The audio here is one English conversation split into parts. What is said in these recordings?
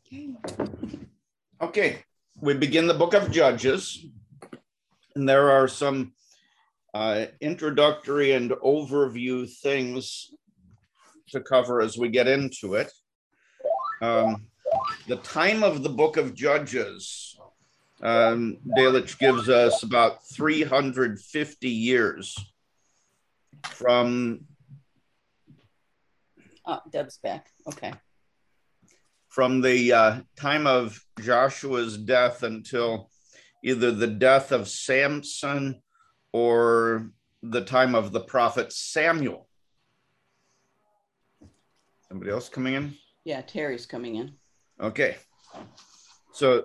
Okay, we begin the book of Judges, and there are some introductory and overview things to cover as we get into it. The time of the book of Judges, Delitzsch gives us about 350 years from... Deb's back, okay. From the time of Joshua's death until either the death of Samson or the time of the prophet Samuel. Somebody else coming in? Yeah, Terry's coming in. Okay. So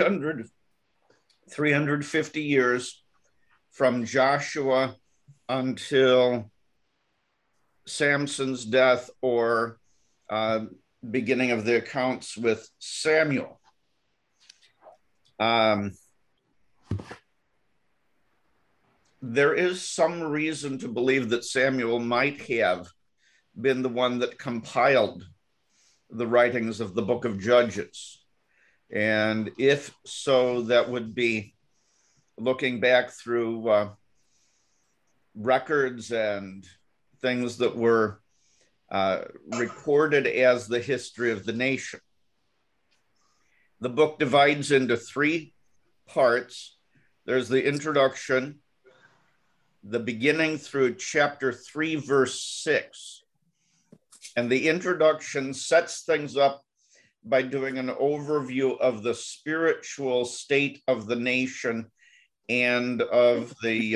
350 years from Joshua until Samson's death or beginning of the accounts with Samuel. There is some reason to believe that Samuel might have been the one that compiled the writings of the book of Judges. And if so, that would be looking back through records and things that were recorded as the history of the nation. The book divides into three parts. There's the introduction, the beginning through chapter 3, verse 6. And the introduction sets things up by doing an overview of the spiritual state of the nation and of the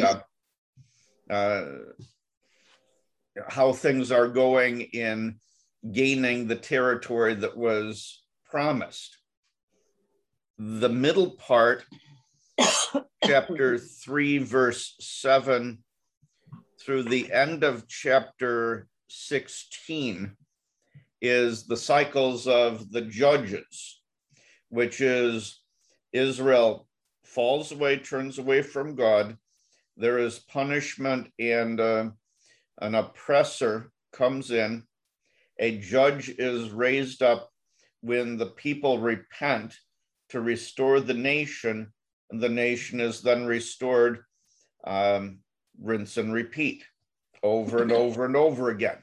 how things are going in gaining the territory that was promised. The middle part, chapter 3, verse 7 through the end of chapter 16, is the cycles of the judges, which is Israel falls away, turns away from God. There is punishment, and an oppressor comes in. A judge is raised up when the people repent to restore the nation, and the nation is then restored, rinse and repeat, over and over and over again.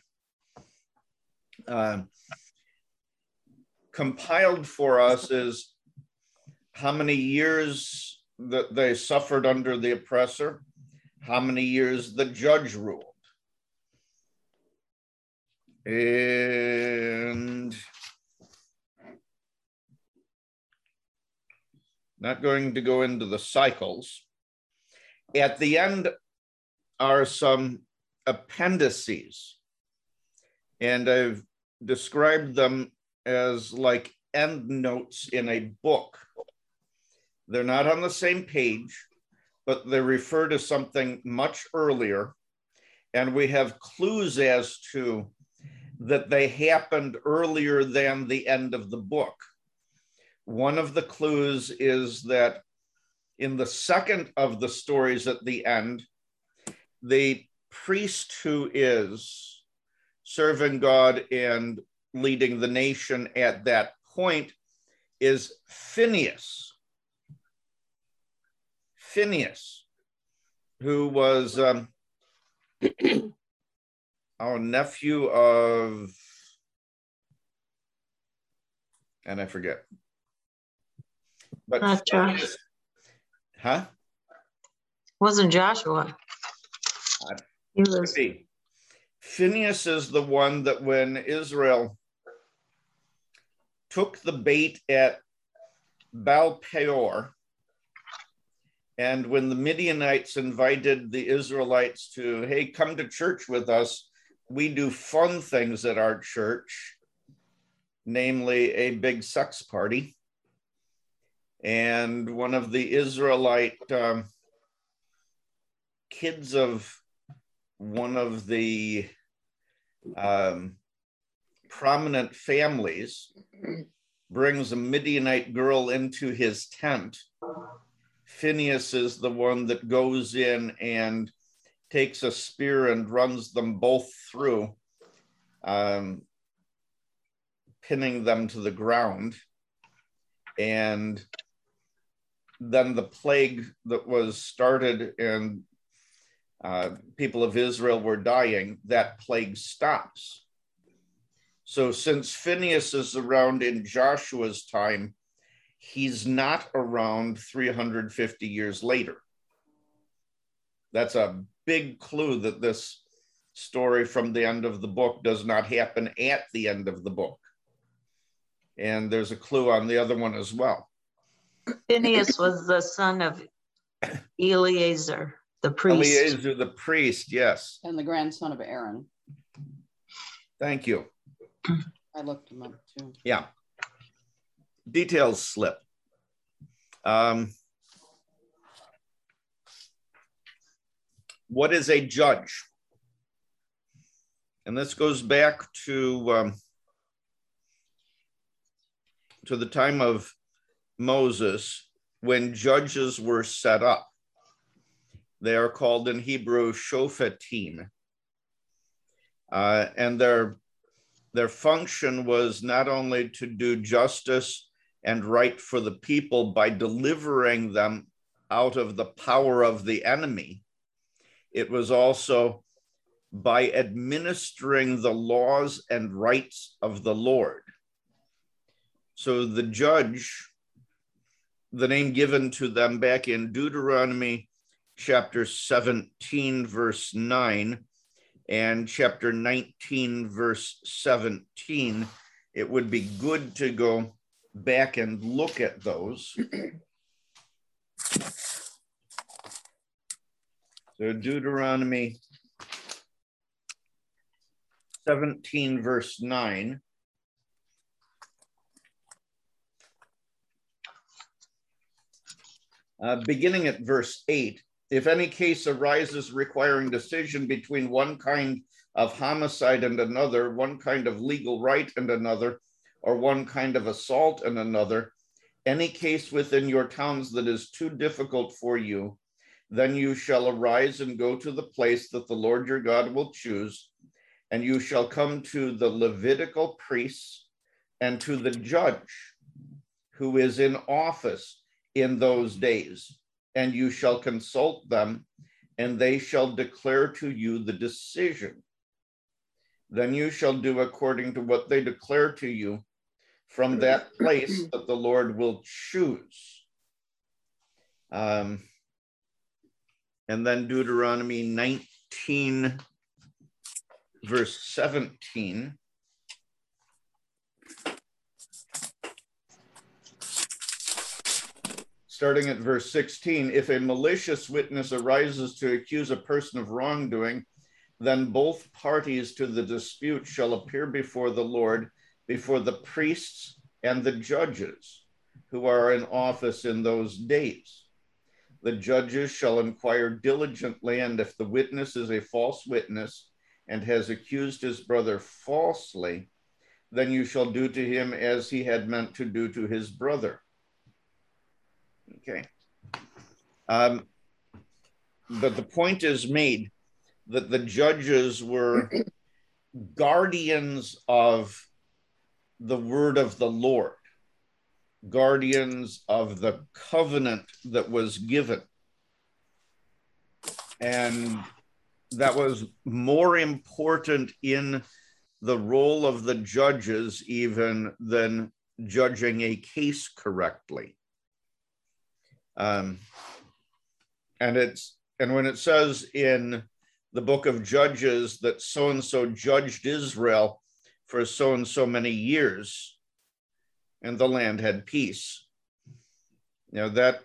Compiled for us is how many years that they suffered under the oppressor, how many years the judge ruled. And not going to go into the cycles. At the end are some appendices, and I've described them as like end notes in a book. They're not on the same page, but they refer to something much earlier, and we have clues as to that they happened earlier than the end of the book. One of the clues is that in the second of the stories at the end, the priest who is serving God and leading the nation at that point is Phinehas. Phinehas, who was our nephew of, and I forget. But not Josh. Huh? Wasn't Joshua. He was. Phinehas is the one that when Israel took the bait at Baal Peor, and when the Midianites invited the Israelites to, hey, come to church with us, we do fun things at our church, namely a big sex party. And one of the Israelite kids of one of the prominent families brings a Midianite girl into his tent. Phinehas is the one that goes in and takes a spear and runs them both through, pinning them to the ground. And then the plague that was started and people of Israel were dying, that plague stops. So since Phinehas is around in Joshua's time, he's not around 350 years later. That's a big clue that this story from the end of the book does not happen at the end of the book. And there's a clue on the other one as well. Phineas was the son of Eleazar, the priest. Eleazar the priest, yes. And the grandson of Aaron. Thank you. I looked him up too. Yeah. Details slip. What is a judge? And this goes back to the time of Moses, when judges were set up. They are called in Hebrew shofetim. And their function was not only to do justice and right for the people by delivering them out of the power of the enemy, it was also by administering the laws and rights of the Lord. So the judge, the name given to them back in Deuteronomy chapter 17, verse 9, and chapter 19, verse 17, it would be good to go back and look at those. So Deuteronomy 17, verse 9. Beginning at verse 8, if any case arises requiring decision between one kind of homicide and another, one kind of legal right and another, or one kind of assault and another, any case within your towns that is too difficult for you, then you shall arise and go to the place that the Lord your God will choose, and you shall come to the Levitical priests and to the judge who is in office in those days, and you shall consult them, and they shall declare to you the decision. Then you shall do according to what they declare to you from that place that the Lord will choose. And then Deuteronomy 19, verse 17. Starting at verse 16, if a malicious witness arises to accuse a person of wrongdoing, then both parties to the dispute shall appear before the Lord, before the priests and the judges who are in office in those days. The judges shall inquire diligently, and if the witness is a false witness and has accused his brother falsely, then you shall do to him as he had meant to do to his brother. Okay. But the point is made that the judges were guardians of the word of the Lord, guardians of the covenant that was given. And that was more important in the role of the judges even than judging a case correctly. And when it says in the book of Judges that so-and-so judged Israel for so-and-so many years, and the land had peace, that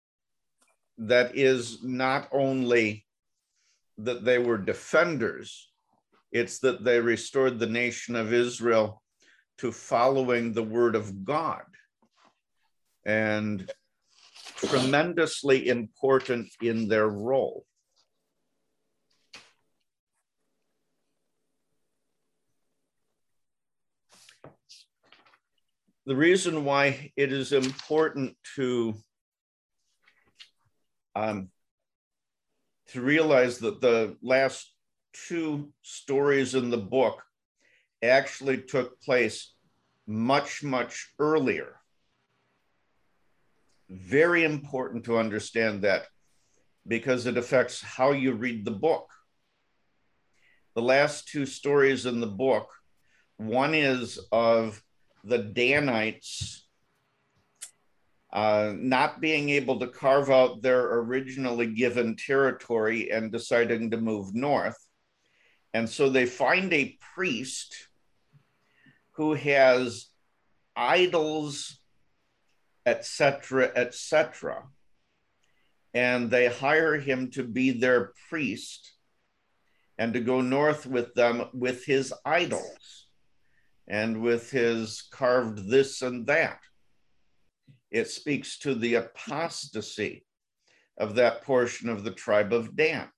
is not only that they were defenders, it's that they restored the nation of Israel to following the word of God. And tremendously important in their role. The reason why it is important to realize that the last two stories in the book actually took place much, much earlier Very important to understand that because it affects how you read the book. The last two stories in the book, one is of the Danites not being able to carve out their originally given territory and deciding to move north. And so they find a priest who has idols, etc., etc., and they hire him to be their priest and to go north with them with his idols and with his carved this and that. It speaks to the apostasy of that portion of the tribe of Dan.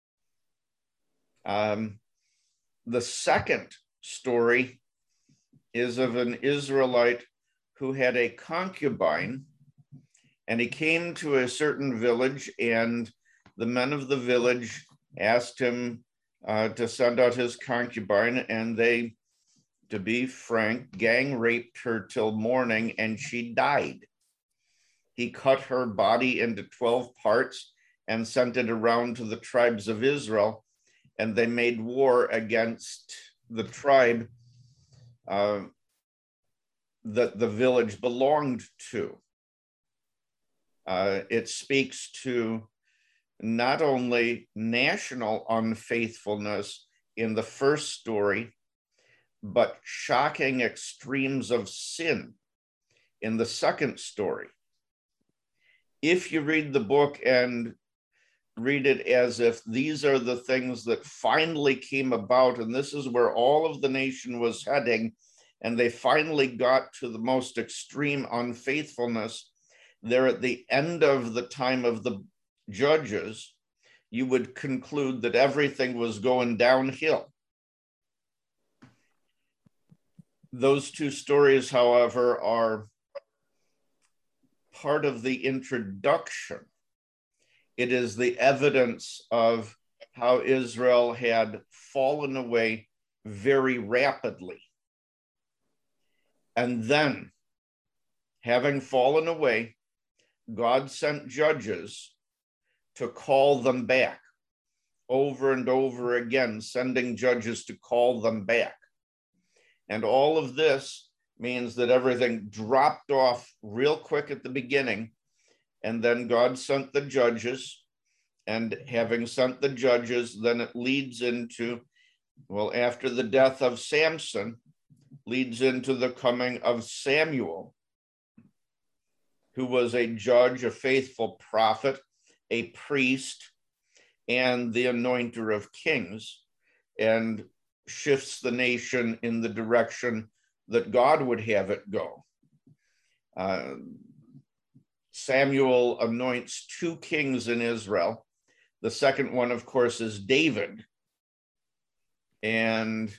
The second story is of an Israelite who had a concubine, and he came to a certain village, and the men of the village asked him to send out his concubine, and they, to be frank, gang raped her till morning, and she died. He cut her body into 12 parts and sent it around to the tribes of Israel, and they made war against the tribe that the village belonged to. It speaks to not only national unfaithfulness in the first story, but shocking extremes of sin in the second story. If you read the book and read it as if these are the things that finally came about, and this is where all of the nation was heading, and they finally got to the most extreme unfaithfulness, there at the end of the time of the judges, you would conclude that everything was going downhill. Those two stories, however, are part of the introduction. It is the evidence of how Israel had fallen away very rapidly. And then, having fallen away, God sent judges to call them back over and over again, sending judges to call them back. And all of this means that everything dropped off real quick at the beginning, and then God sent the judges, and having sent the judges, then it leads into, well, after the death of Samson, leads into the coming of Samuel, who was a judge, a faithful prophet, a priest, and the anointer of kings, and shifts the nation in the direction that God would have it go. Samuel anoints two kings in Israel. The second one, of course, is David. And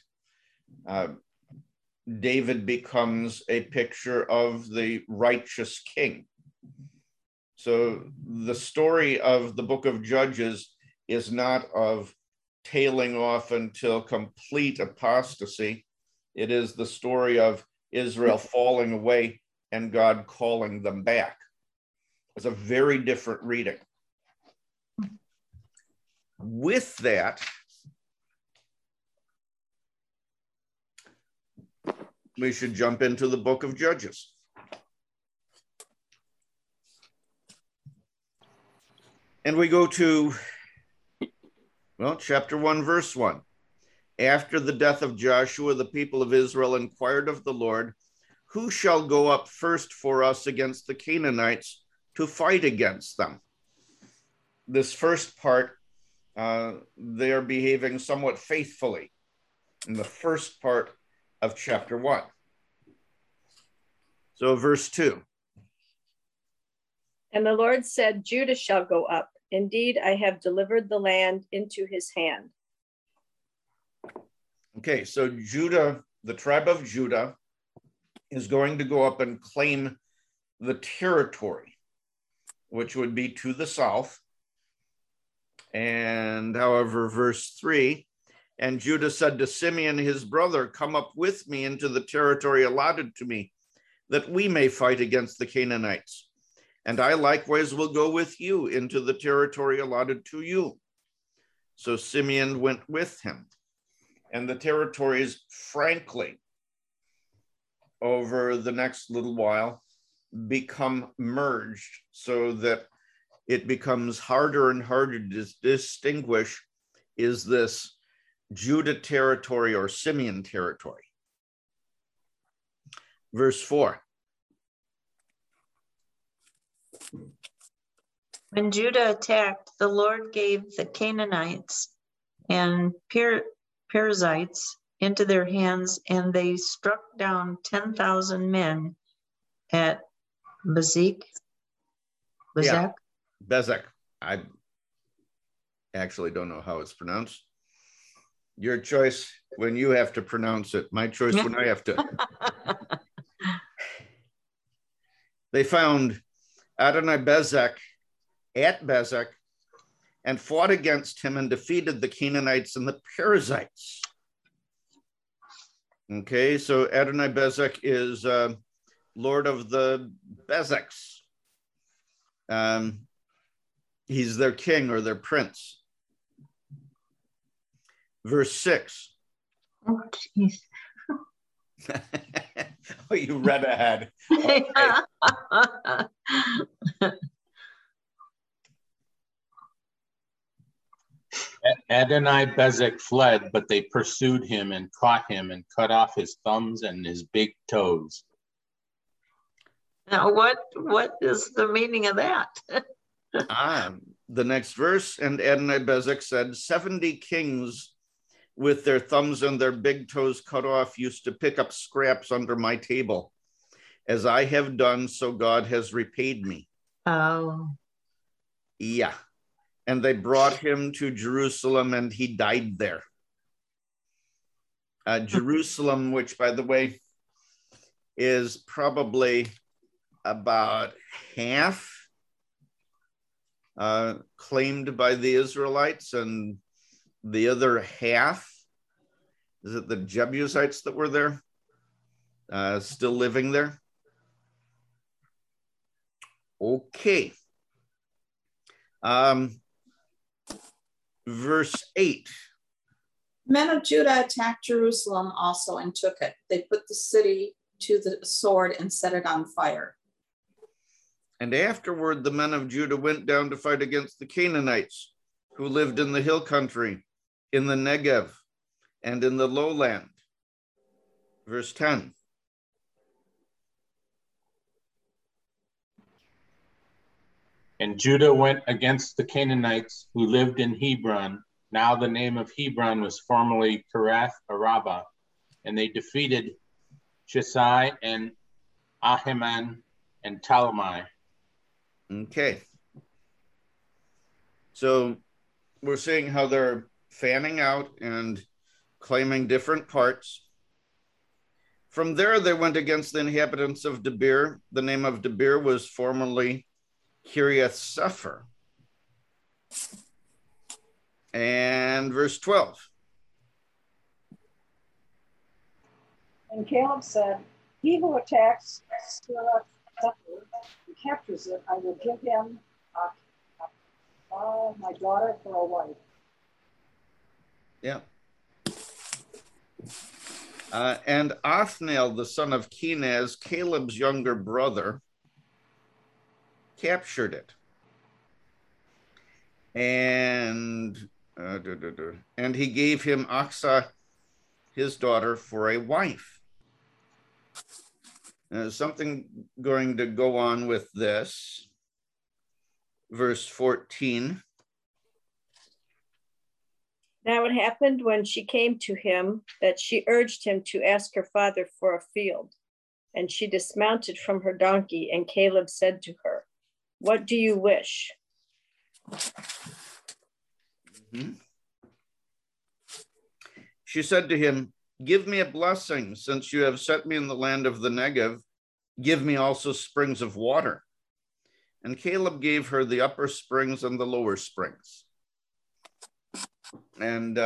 David becomes a picture of the righteous king. So the story of the book of Judges is not of tailing off until complete apostasy. It is the story of Israel falling away and God calling them back. It's a very different reading. With that, we should jump into the book of Judges. And we go to, well, chapter 1, verse 1. After the death of Joshua, the people of Israel inquired of the Lord, who shall go up first for us against the Canaanites to fight against them? This first part, they are behaving somewhat faithfully in the first part of chapter 1. So verse 2. And the Lord said, Judah shall go up. Indeed, I have delivered the land into his hand. Okay, so Judah, the tribe of Judah, is going to go up and claim the territory, which would be to the south. And however, verse 3, and Judah said to Simeon, his brother, come up with me into the territory allotted to me, that we may fight against the Canaanites. and I likewise will go with you into the territory allotted to you. So Simeon went with him, and the territories, frankly, over the next little while, become merged so that it becomes harder and harder to distinguish, is this Judah territory or Simeon territory? Verse 4. When Judah attacked, the Lord gave the Canaanites and Perizzites into their hands, and they struck down 10,000 men at Bezek. Yeah, Bezek. I actually don't know how it's pronounced. Your choice when you have to pronounce it. My choice when I have to. They found Adonai-Bezek at Bezek and fought against him and defeated the Canaanites and the Perizzites. Okay, so Adonai-Bezek is Lord of the Bezeks. He's their king or their prince. Verse 6. Oh, geez. Oh, you read ahead. Okay. Adonai-Bezek fled, but they pursued him and caught him and cut off his thumbs and his big toes. Now, what is the meaning of that? The next verse, and Adonai-Bezek said, 70 kings with their thumbs and their big toes cut off used to pick up scraps under my table. As I have done, so God has repaid me. Oh. Yeah. And they brought him to Jerusalem and he died there. Jerusalem, which, by the way, is probably about half claimed by the Israelites, and the other half, is it the Jebusites that were there, still living there? Okay. Verse 8. Men of Judah attacked Jerusalem also and took it. They put the city to the sword and set it on fire. And afterward, the men of Judah went down to fight against the Canaanites, who lived in the hill country, in the Negev, and in the lowland. Verse 10. And Judah went against the Canaanites who lived in Hebron. Now the name of Hebron was formerly Kiriath Araba, and they defeated Shesai and Ahiman and Talmai. Okay. So we're seeing how they're fanning out and claiming different parts. From there, they went against the inhabitants of Debir. The name of Debir was formerly Kiriath Sepher. And verse 12. And Caleb said, he who attacks Kiriath Sepher and captures it, I will give him my daughter for a wife. Yeah. And Othniel, the son of Kenaz, Caleb's younger brother, captured it. And he gave him Achsah, his daughter, for a wife. Something going to go on with this. Verse 14. Now it happened when she came to him that she urged him to ask her father for a field. And she dismounted from her donkey, and Caleb said to her, what do you wish? Mm-hmm. She said to him, give me a blessing, since you have set me in the land of the Negev. Give me also springs of water. And Caleb gave her the upper springs and the lower springs. And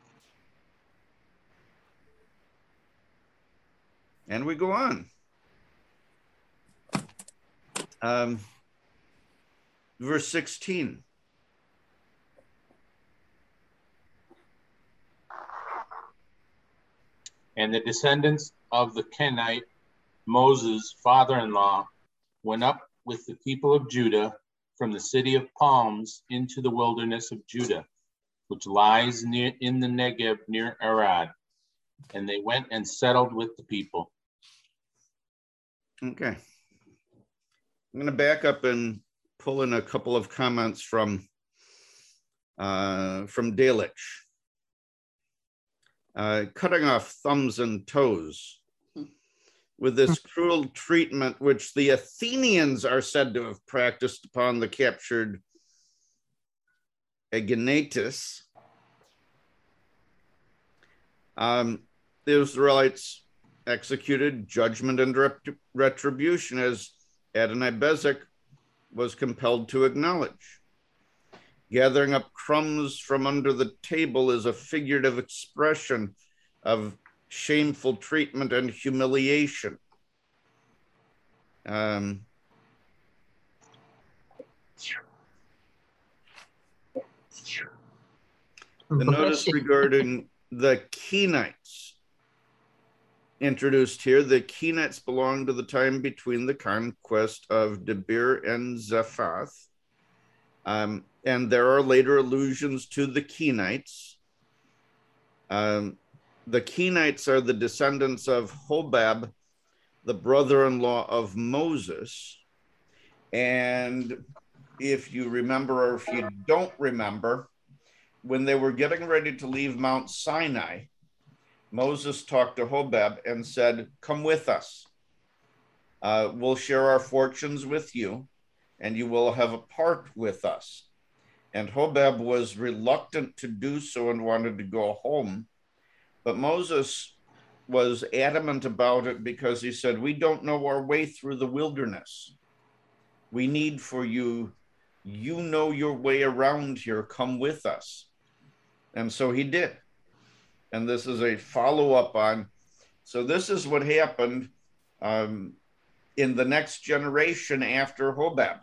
we go on. Verse 16. And the descendants of the Kenite, Moses' father-in-law, went up with the people of Judah from the city of palms into the wilderness of Judah, which lies in the Negev near Arad. And they went and settled with the people. Okay. I'm going to back up and pull in a couple of comments from Delitzsch. Cutting off thumbs and toes with this cruel treatment, which the Athenians are said to have practiced upon the captured Eginetus. The Israelites executed judgment and retribution, as Adonai-Bezek was compelled to acknowledge. Gathering up crumbs from under the table is a figurative expression of shameful treatment and humiliation. The notice regarding the Kenites introduced here. The Kenites belong to the time between the conquest of Debir and Zaphath. And there are later allusions to the Kenites. The Kenites are the descendants of Hobab, the brother-in-law of Moses. And if you remember, or if you don't remember, when they were getting ready to leave Mount Sinai, Moses talked to Hobab and said, "Come with us. We'll share our fortunes with you, and you will have a part with us." And Hobab was reluctant to do so and wanted to go home. But Moses was adamant about it because he said, "We don't know our way through the wilderness. We need for you. You know your way around here. Come with us." And so he did. And this is a follow-up on. So this is what happened in the next generation after Hobab.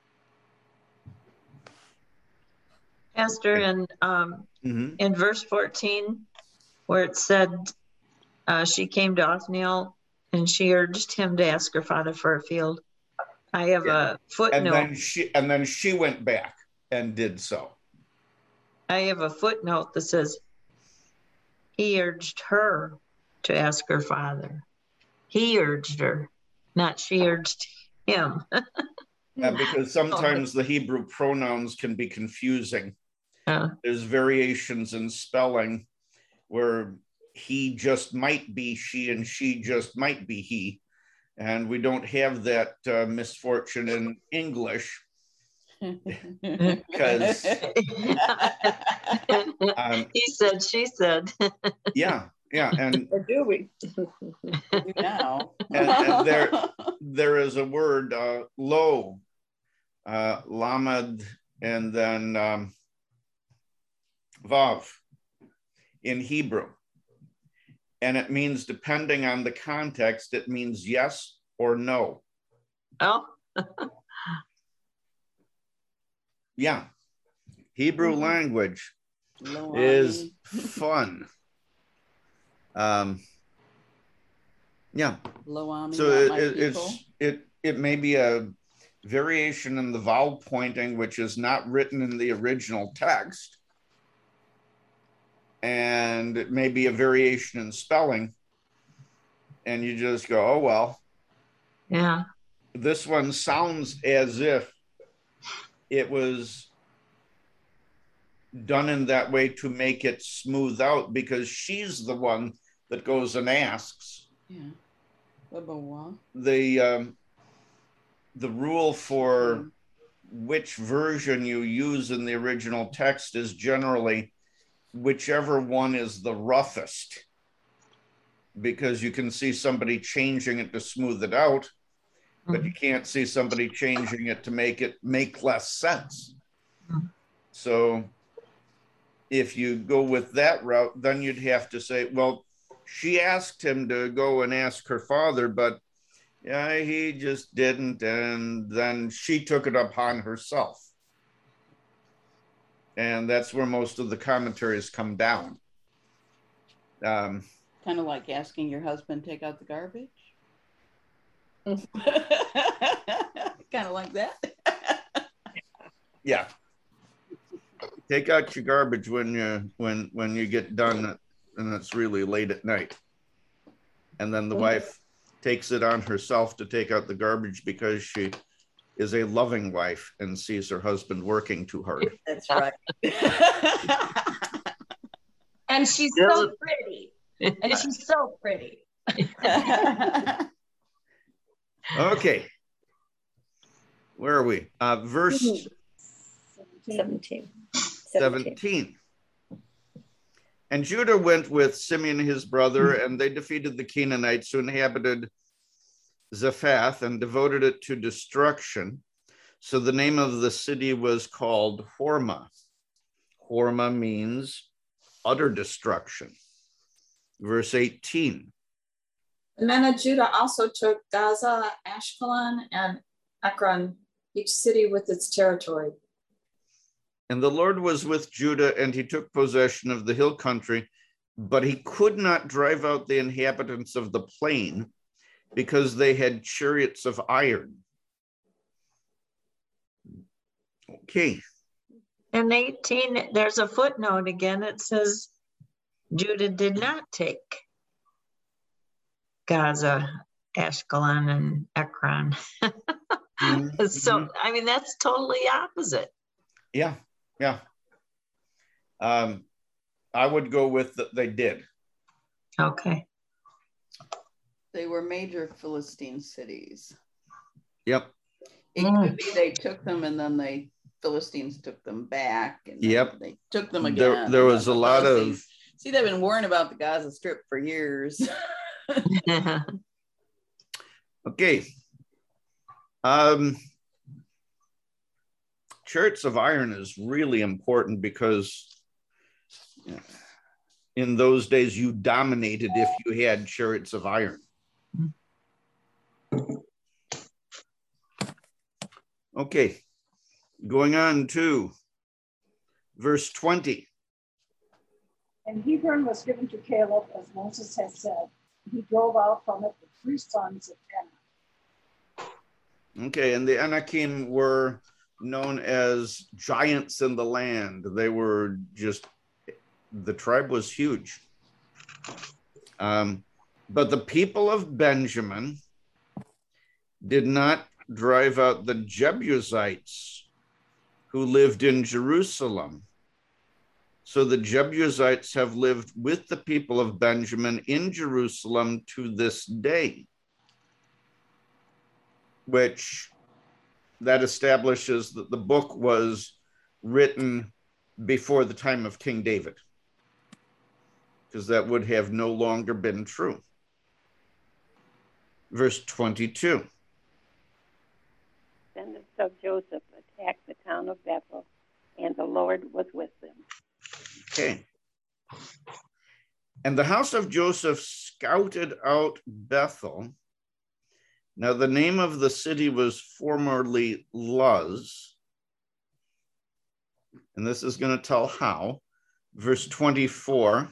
Pastor, in verse 14, where it said she came to Othniel and she urged him to ask her father for a field, I have a footnote. And then she went back and did so. I have a footnote that says he urged her to ask her father. He urged her, not she urged him. Because sometimes the Hebrew pronouns can be confusing. There's variations in spelling where he just might be she and she just might be he. And we don't have that misfortune in English. Because he said, she said. Yeah. And or do we? Now. and there is a word, lo, lamed, and then vav in Hebrew. And it means, depending on the context, it means yes or no. Oh. Yeah. Hebrew language is fun. Yeah. So it may be a variation in the vowel pointing, which is not written in the original text. And it may be a variation in spelling. And you just go, oh, well. Yeah. This one sounds as if it was done in that way to make it smooth out, because she's the one that goes and asks. Yeah. The rule for which version you use in the original text is generally whichever one is the roughest, because you can see somebody changing it to smooth it out, but you can't see somebody changing it to make less sense. So if you go with that route, then you'd have to say, well, she asked him to go and ask her father, but Yeah, he just didn't. And then she took it upon herself. And that's where most of the commentaries come down. Kind of like asking your husband to take out the garbage. Kind of like that. Yeah. Take out your garbage when you get done and it's really late at night. And then the wife takes it on herself to take out the garbage because she is a loving wife and sees her husband working too hard. That's right. And she's so pretty. And she's so pretty. Okay. Where are we? Verse 17. 17. And Judah went with Simeon his brother, and they defeated the Canaanites who inhabited Zephath and devoted it to destruction. So the name of the city was called Hormah. Hormah means utter destruction. Verse 18. The men of Judah also took Gaza, Ashkelon, and Ekron, each city with its territory. And the Lord was with Judah, and he took possession of the hill country, but he could not drive out the inhabitants of the plain because they had chariots of iron. Okay. In 18, there's a footnote again. It says Judah did not take Gaza, Ashkelon, and Ekron. So, I mean, that's totally opposite. Yeah. Yeah. I would go with that they did. Okay. They were major Philistine cities. Yep. It could be they took them and then the Philistines took them back. And Yep. They took them again. There was a lot of... See, they've been worrying about the Gaza Strip for years. Okay. Chariots of iron is really important because in those days you dominated if you had chariots of iron. Okay, going on to verse 20. And Hebron was given to Caleb, as Moses had said. He drove out from it the 3 sons of Anak. Okay, and the Anakim were known as giants in the land. They were just, the tribe was huge. But the people of Benjamin did not drive out the Jebusites who lived in Jerusalem. So the Jebusites have lived with the people of Benjamin in Jerusalem to this day, which that establishes that the book was written before the time of King David, because that would have no longer been true. Verse 22. Descendants of Joseph attacked the town of Bethel, and the Lord was with them. Okay. And the house of Joseph scouted out Bethel. Now, the name of the city was formerly Luz. And this is going to tell how. Verse 24.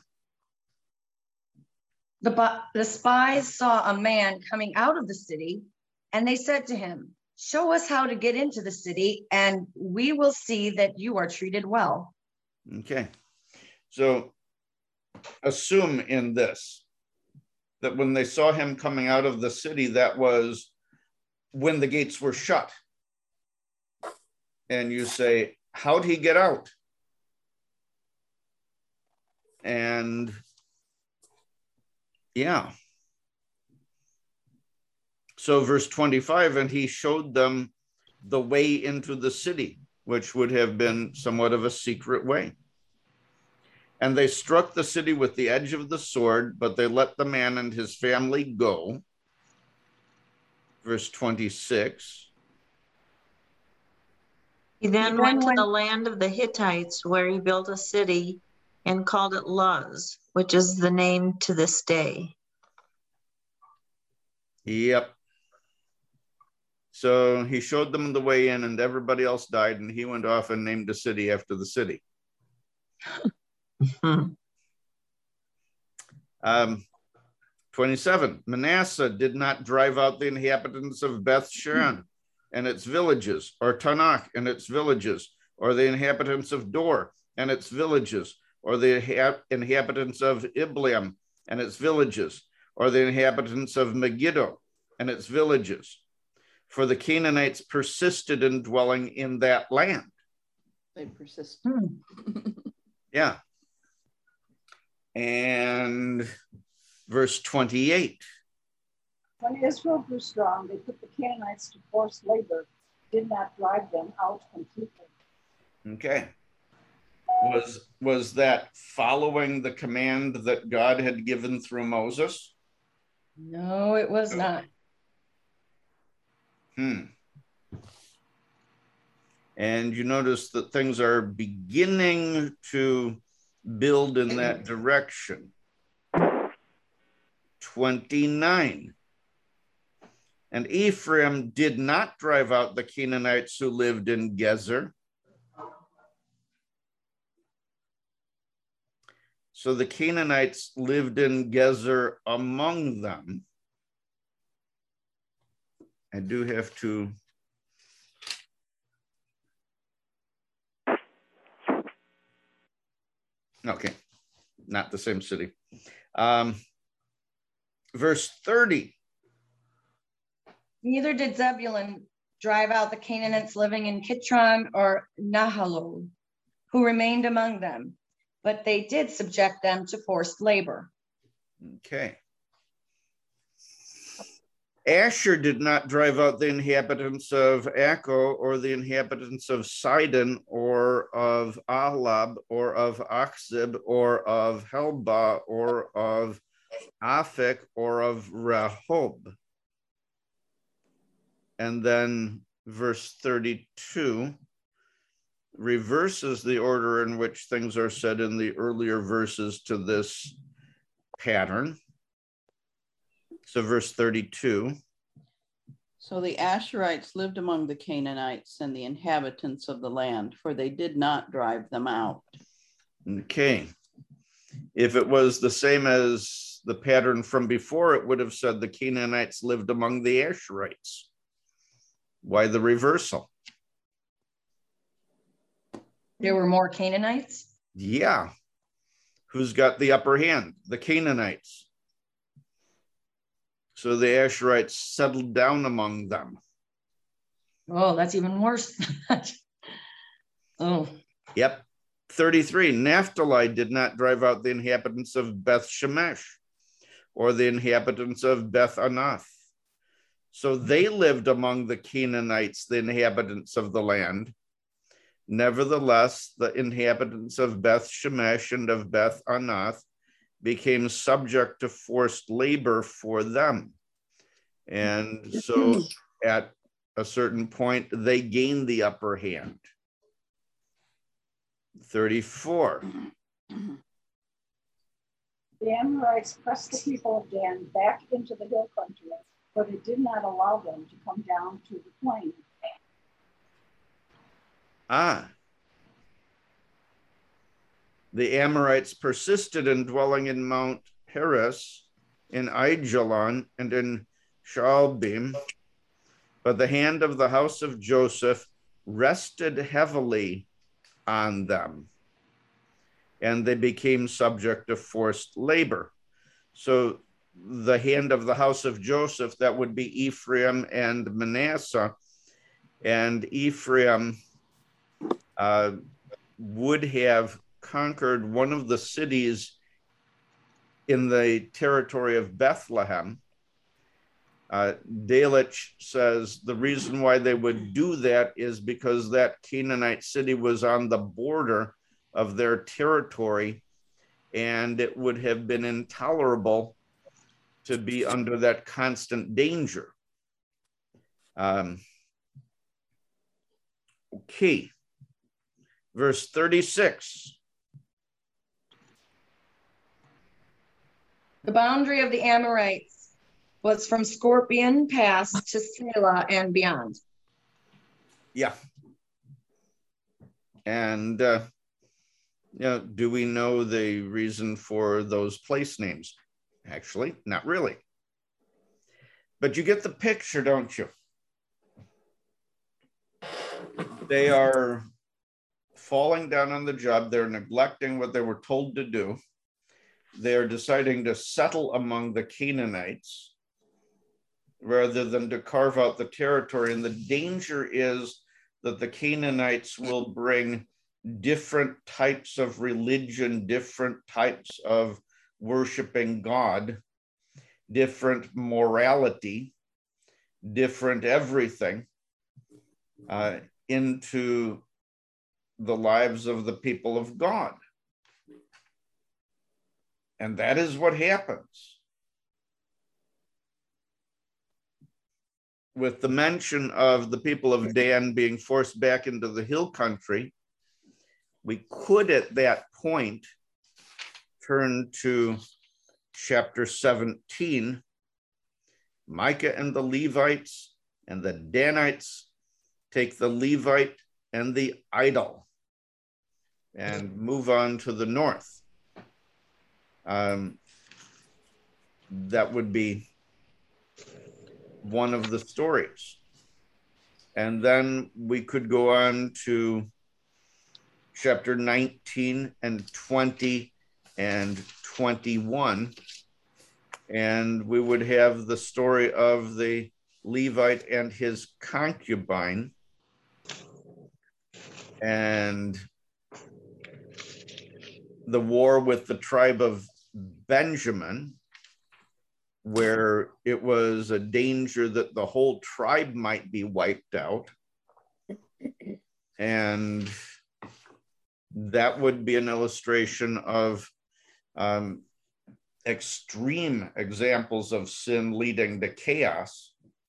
The spies saw a man coming out of the city, and they said to him, "Show us how to get into the city, and we will see that you are treated well." Okay. So assume in this that when they saw him coming out of the city, that was when the gates were shut. And you say, how'd he get out? And yeah. So verse 25, and he showed them the way into the city, which would have been somewhat of a secret way. And they struck the city with the edge of the sword, but they let the man and his family go. Verse 26. He then went to the land of the Hittites, where he built a city and called it Luz, which is the name to this day. Yep. So he showed them the way in, and everybody else died, and he went off and named a city after the city. 27, Manasseh did not drive out the inhabitants of Beth Shean and its villages, or Tanakh and its villages, or the inhabitants of Dor and its villages, or the inhabitants of Ibleam and its villages, or the inhabitants of Megiddo and its villages. For the Canaanites persisted in dwelling in that land. They persisted. Yeah. And verse 28. When Israel grew strong, they put the Canaanites to forced labor, did not drive them out completely. Okay. Was that following the command that God had given through Moses? No, it was not. And you notice that things are beginning to build in that direction. 29. And Ephraim did not drive out the Canaanites who lived in Gezer. So the Canaanites lived in Gezer among them. I do have to. Okay, not the same city. Verse 30. Neither did Zebulun drive out the Canaanites living in Kitron or Nahalol, who remained among them, but they did subject them to forced labor. Okay. Asher did not drive out the inhabitants of Akko or the inhabitants of Sidon or of Ahlab or of Achzib or of Helba or of Aphek or of Rehob. And then verse 32 reverses the order in which things are said in the earlier verses to this pattern. So verse 32. So the Asherites lived among the Canaanites and the inhabitants of the land, for they did not drive them out. Okay. If it was the same as the pattern from before, it would have said the Canaanites lived among the Asherites. Why the reversal? There were more Canaanites? Yeah. Who's got the upper hand? The Canaanites. So the Asherites settled down among them. Oh, that's even worse. Oh. Yep. 33, Naphtali did not drive out the inhabitants of Beth Shemesh or the inhabitants of Beth Anath. So they lived among the Canaanites, the inhabitants of the land. Nevertheless, the inhabitants of Beth Shemesh and of Beth Anath became subject to forced labor for them. And so at a certain point, they gained the upper hand. 34. The Amorites pressed the people of Dan back into the hill country, for they did not allow them to come down to the plain. The Amorites persisted in dwelling in Mount Heres, in Aijalon, and in Shaalbim, but the hand of the house of Joseph rested heavily on them, and they became subject to forced labor. So the hand of the house of Joseph, that would be Ephraim and Manasseh, and Ephraim would have conquered one of the cities in the territory of Bethlehem. Delitzsch says the reason why they would do that is because that Canaanite city was on the border of their territory, and it would have been intolerable to be under that constant danger. Okay, verse 36. The boundary of the Amorites was from Scorpion Pass to Selah and beyond. Yeah. And do we know the reason for those place names? Actually, not really. But you get the picture, don't you? They are falling down on the job. They're neglecting what they were told to do. They're deciding to settle among the Canaanites rather than to carve out the territory. And the danger is that the Canaanites will bring different types of religion, different types of worshiping God, different morality, different everything into the lives of the people of God. And that is what happens. With the mention of the people of Dan being forced back into the hill country, we could at that point turn to chapter 17. Micah and the Levites and the Danites take the Levite and the idol and move on to the north. That would be one of the stories. And then we could go on to chapter 19 and 20 and 21. And we would have the story of the Levite and his concubine. And the war with the tribe of Benjamin, where it was a danger that the whole tribe might be wiped out. And that would be an illustration of extreme examples of sin leading to chaos.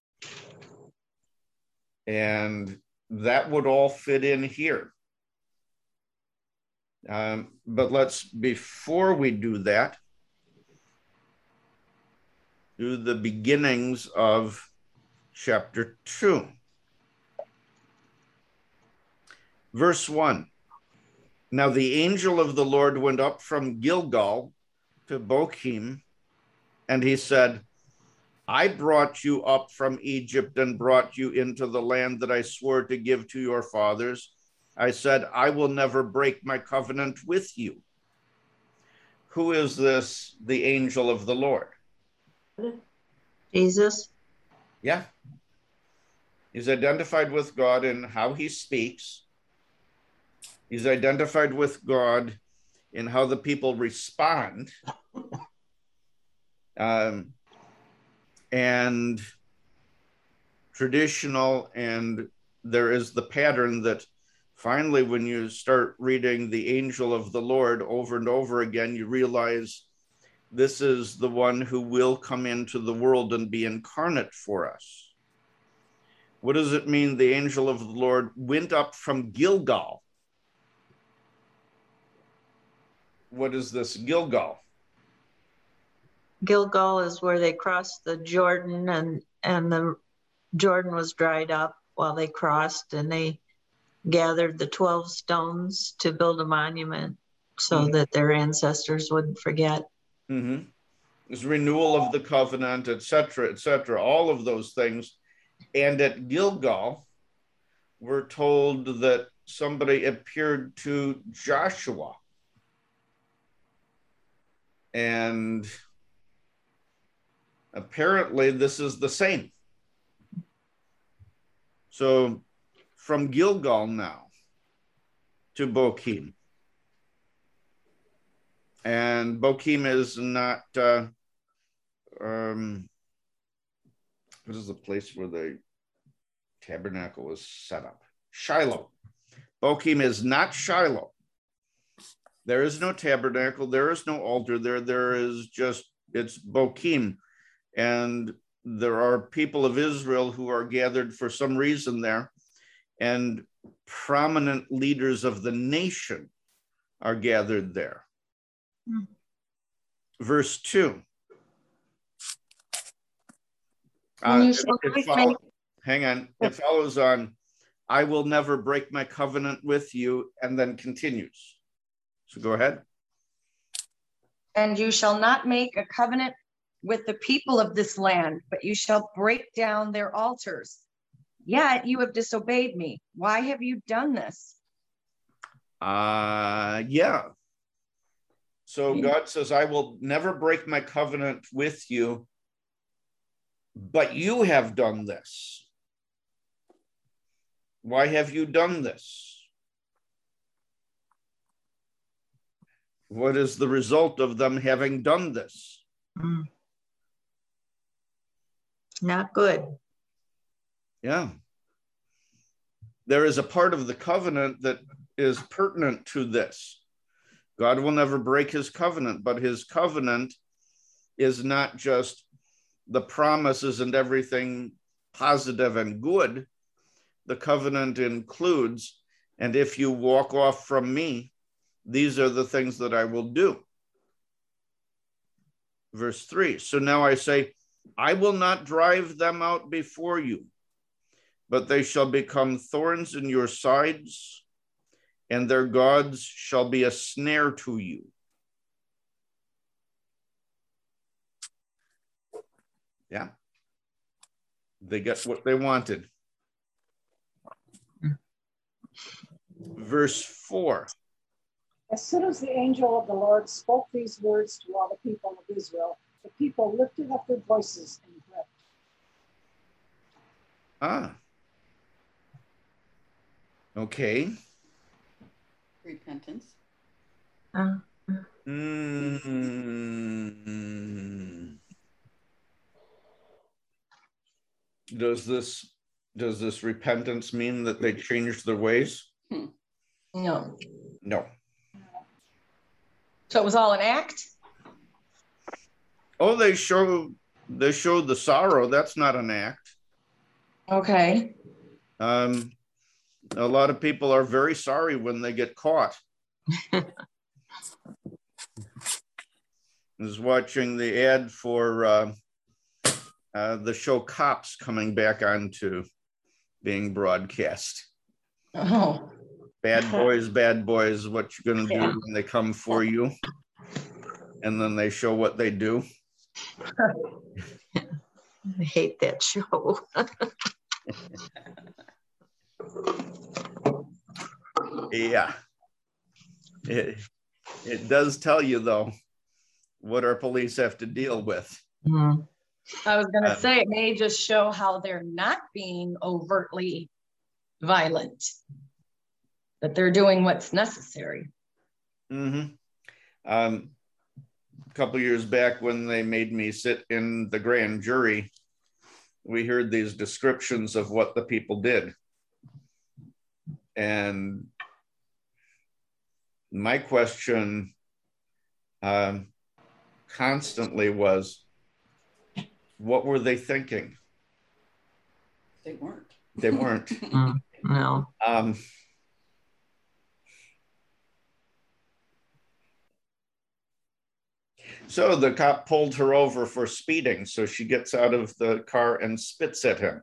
And that would all fit in here. But before we do that, do the beginnings of chapter 2. Verse 1. Now the angel of the Lord went up from Gilgal to Bochim, and he said, I brought you up from Egypt and brought you into the land that I swore to give to your fathers. I said, I will never break my covenant with you. Who is this, the angel of the Lord? Jesus. Yeah. He's identified with God in how he speaks. He's identified with God in how the people respond. And traditional, and there is the pattern that finally, when you start reading the angel of the Lord over and over again, you realize this is the one who will come into the world and be incarnate for us. What does it mean the angel of the Lord went up from Gilgal? What is this Gilgal? Gilgal is where they crossed the Jordan, and the Jordan was dried up while they crossed, and they gathered the 12 stones to build a monument so that their ancestors wouldn't forget. Mm-hmm. It's renewal of the covenant, etc., all of those things. And at Gilgal, we're told that somebody appeared to Joshua. And apparently this is the same. So from Gilgal now to Bochim. And Bochim is not, what is the place where the tabernacle was set up? Shiloh. Bochim is not Shiloh. There is no tabernacle. There is no altar there. There is just, it's Bochim. And there are people of Israel who are gathered for some reason there. And prominent leaders of the nation are gathered there. Verse 2. And you shall make hang on. It follows on, I will never break my covenant with you, and then continues. So go ahead. And you shall not make a covenant with the people of this land, but you shall break down their altars. Yet you have disobeyed me. Why have you done this? Yeah. So God says, I will never break my covenant with you, but you have done this. Why have you done this? What is the result of them having done this? Not good. Yeah. There is a part of the covenant that is pertinent to this. God will never break his covenant, but his covenant is not just the promises and everything positive and good. The covenant includes, and if you walk off from me, these are the things that I will do. Verse 3, so now I say, I will not drive them out before you, but they shall become thorns in your sides, and their gods shall be a snare to you. Yeah. They got what they wanted. Verse 4. As soon as the angel of the Lord spoke these words to all the people of Israel, the people lifted up their voices and wept. Okay. Repentance. Does this repentance mean that they changed their ways? No. No. So it was all an act? Oh, they showed the sorrow. That's not an act. Okay. A lot of people are very sorry when they get caught. I was watching the ad for the show Cops coming back onto being broadcast. Oh. Bad boys, what you gonna do when they come for you? And then they show what they do. I hate that show. Yeah. It does tell you, though, what our police have to deal with. I was going to say, it may just show how they're not being overtly violent, that they're doing what's necessary. A couple years back, when they made me sit in the grand jury, we heard these descriptions of what the people did. And my question constantly was, what were they thinking? They weren't. They weren't. No. So the cop pulled her over for speeding. So she gets out of the car and spits at him.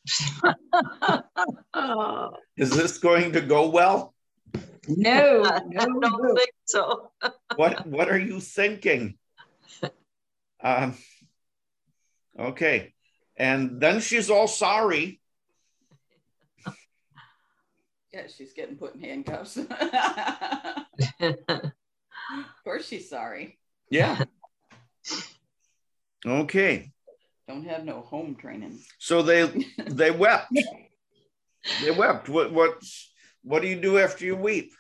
Is this going to go well? No, I don't think so. What are you thinking? Okay. And then she's all sorry. Yeah, she's getting put in handcuffs. Of course she's sorry. Yeah. Okay. Don't have no home training. So they wept. They wept. What do you do after you weep?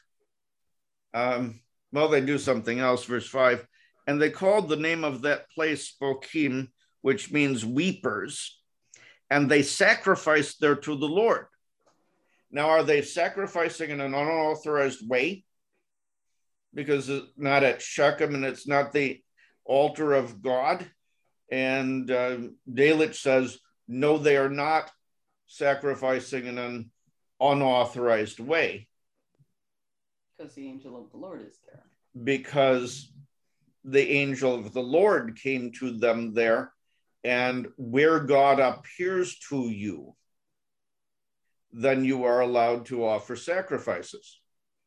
Well, they do something else. Verse 5. And they called the name of that place Bochim, which means weepers, and they sacrificed there to the Lord. Now, are they sacrificing in an unauthorized way? Because it's not at Shechem and it's not the altar of God. And Delitzsch says, no, they are not sacrificing in an unauthorized way. Because the angel of the Lord is there. Because the angel of the Lord came to them there and where God appears to you, then you are allowed to offer sacrifices.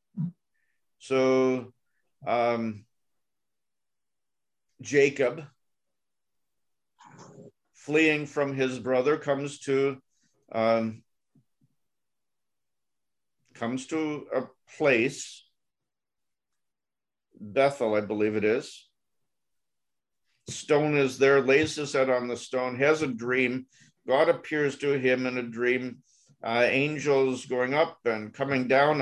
So Jacob, fleeing from his brother, comes to a place, Bethel, I believe it is. Stone is there, lays his head on the stone, has a dream. God appears to him in a dream. Angels going up and coming down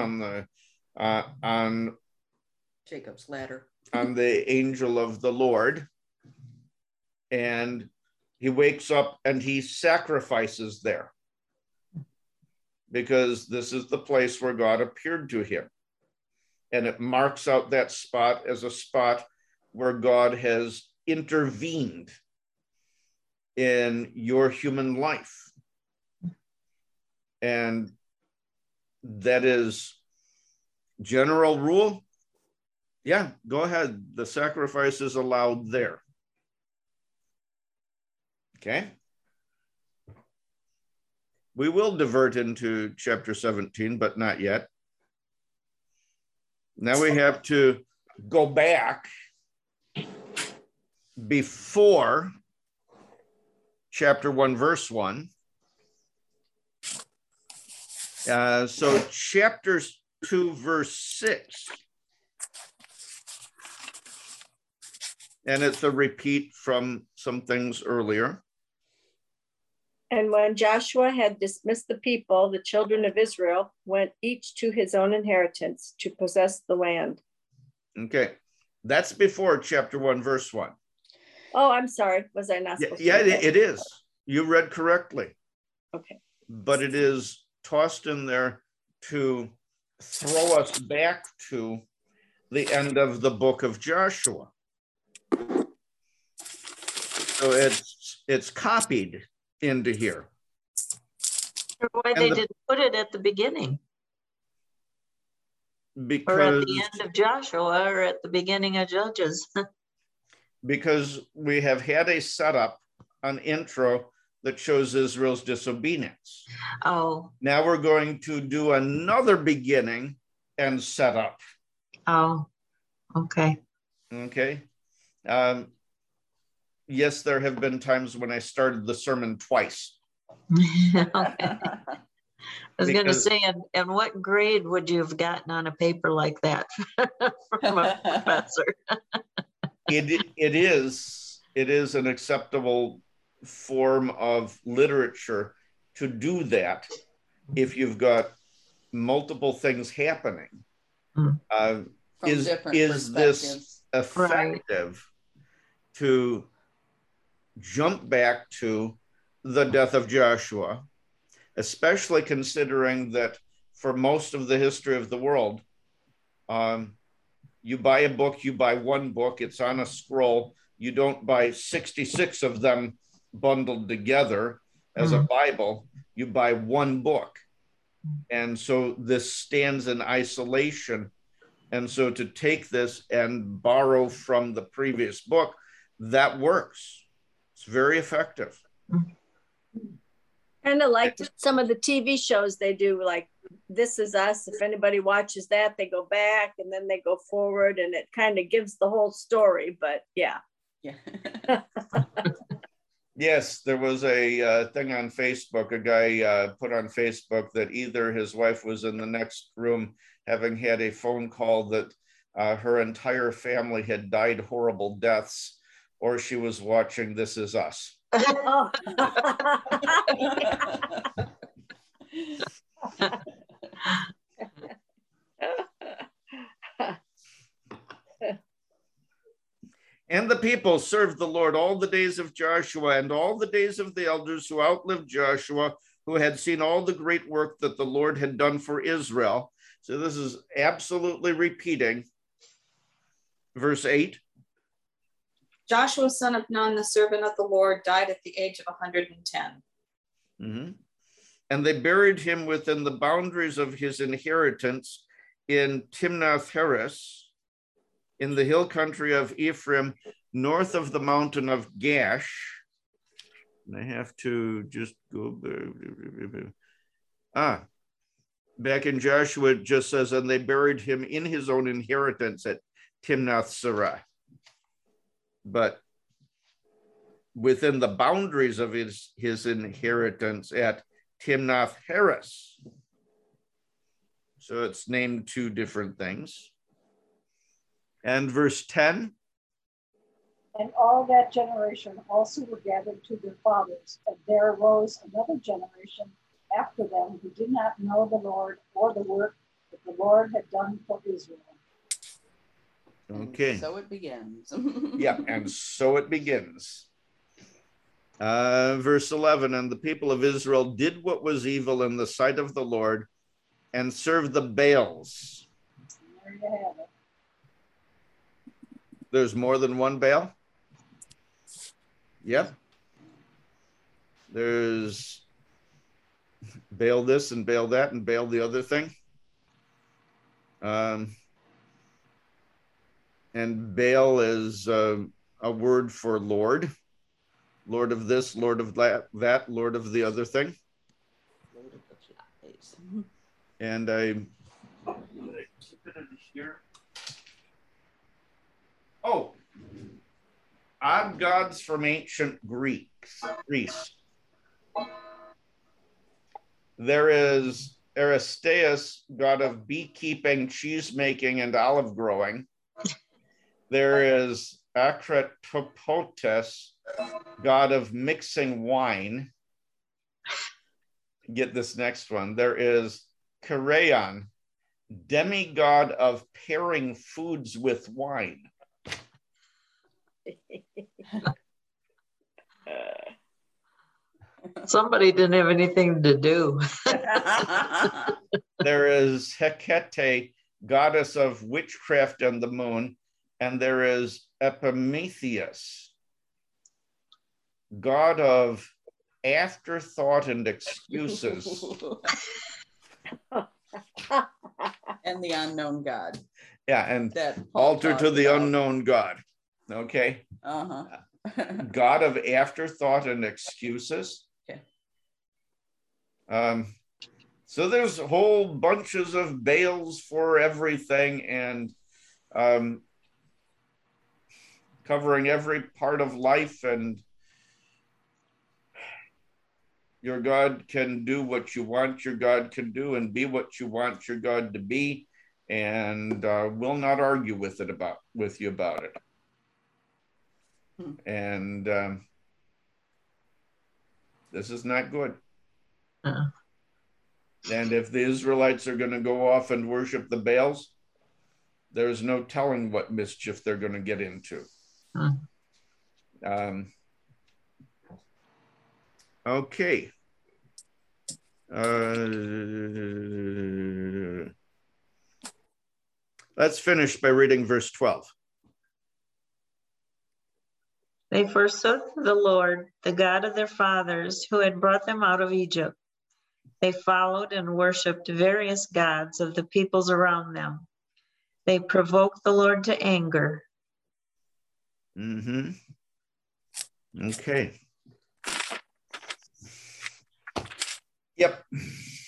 on Jacob's ladder, on the angel of the Lord. And he wakes up and he sacrifices there, because this is the place where God appeared to him. And it marks out that spot as a spot where God has intervened in your human life. And that is general rule. Yeah, go ahead. The sacrifice is allowed there. Okay. We will divert into chapter 17, but not yet. Now we have to go back before chapter 1, verse 1. So chapter 2, verse 6. And it's a repeat from some things earlier. And when Joshua had dismissed the people, the children of Israel went each to his own inheritance to possess the land. Okay, that's before chapter 1, verse 1. Oh, I'm sorry. Was I not supposed Yeah, to? it is. You read correctly. Okay. But it is tossed in there to throw us back to the end of the book of Joshua. So it's copied into here. Why they didn't put it at the beginning? Because, or at the end of Joshua, or at the beginning of Judges. Because we have had a setup, an intro that shows Israel's disobedience. Oh. Now we're going to do another beginning and setup. Oh, okay. Okay. Yes, there have been times when I started the sermon twice. Okay. I was going to say, and what grade would you have gotten on a paper like that from a professor? It is an acceptable form of literature to do that if you've got multiple things happening. Is this effective to jump back to the death of Joshua, especially considering that for most of the history of the world, you buy a book, you buy one book, it's on a scroll. You don't buy 66 of them bundled together as a Bible. You buy one book. And so this stands in isolation. And so to take this and borrow from the previous book, that works. It's very effective. Kind of like some of the TV shows they do, like This Is Us. If anybody watches that, they go back and then they go forward, and it kind of gives the whole story. But yeah. Yes, there was a thing on Facebook. A guy put on Facebook that either his wife was in the next room having had a phone call that her entire family had died horrible deaths, or she was watching This Is Us. Oh. And the people served the Lord all the days of Joshua and all the days of the elders who outlived Joshua, who had seen all the great work that the Lord had done for Israel. So this is absolutely repeating. Verse 8. Joshua, son of Nun, the servant of the Lord, died at the age of 110. Mm-hmm. And they buried him within the boundaries of his inheritance in Timnath-Heres, in the hill country of Ephraim, north of the mountain of Gash. And I have to just go. Back in Joshua, it just says, and they buried him in his own inheritance at Timnath Serah. But within the boundaries of his inheritance at Timnath Heres. So it's named two different things. And verse 10. And all that generation also were gathered to their fathers, and there arose another generation after them who did not know the Lord or the work that the Lord had done for Israel. Okay. And so it begins. Yeah, and so it begins. Verse 11, and the people of Israel did what was evil in the sight of the Lord and served the Baals. There you have it. There's more than one Baal? Yep. There's Baal this and Baal that and Baal the other thing. And Baal is a word for Lord. Lord of this, Lord of that, Lord of the other thing. And I keep it in here. Oh, odd gods from ancient Greece. There is Aristaeus, god of beekeeping, cheese making, and olive growing. There is Akratopotes, god of mixing wine. Get this next one. There is Karaon, demigod of pairing foods with wine. Somebody didn't have anything to do. There is Hecate, goddess of witchcraft and the moon. And there is Epimetheus, god of afterthought and excuses. And the unknown God. Yeah, and That altar to the unknown God. Okay. Uh-huh. God of afterthought and excuses. Okay. So there's whole bunches of Baals for everything, and covering every part of life, and your God can do what you want your God can do and be what you want your God to be, and will not argue with you about it. And this is not good. And if the Israelites are going to go off and worship the Baals, there's no telling what mischief they're going to get into. Okay. Let's finish by reading verse 12. They forsook the Lord, the God of their fathers, who had brought them out of Egypt. They followed and worshipped various gods of the peoples around them. They provoked the Lord to anger. Okay. Yep.